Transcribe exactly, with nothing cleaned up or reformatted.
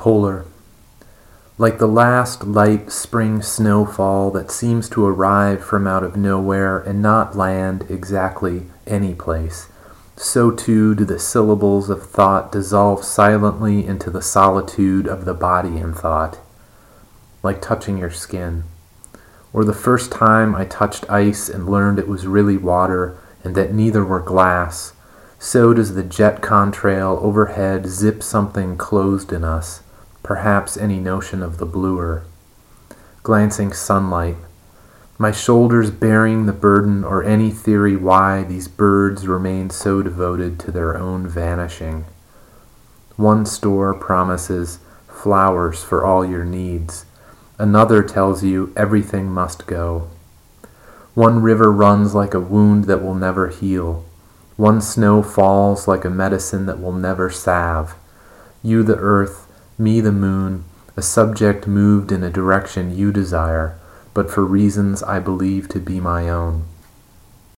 Polar. Like the last light spring snowfall that seems to arrive from out of nowhere and not land exactly any place, so too do the syllables of thought dissolve silently into the solitude of the body and thought, like touching your skin. Or the first time I touched ice and learned it was really water and that neither were glass, so does the jet contrail overhead zip something closed in us, perhaps any notion of the bluer. Glancing sunlight, my shoulders bearing the burden or any theory why these birds remain so devoted to their own vanishing. One store promises flowers for all your needs. Another tells you everything must go. One river runs like a wound that will never heal. One snow falls like a medicine that will never salve. You the earth, me the moon, a subject moved in a direction you desire, but for reasons I believe to be my own.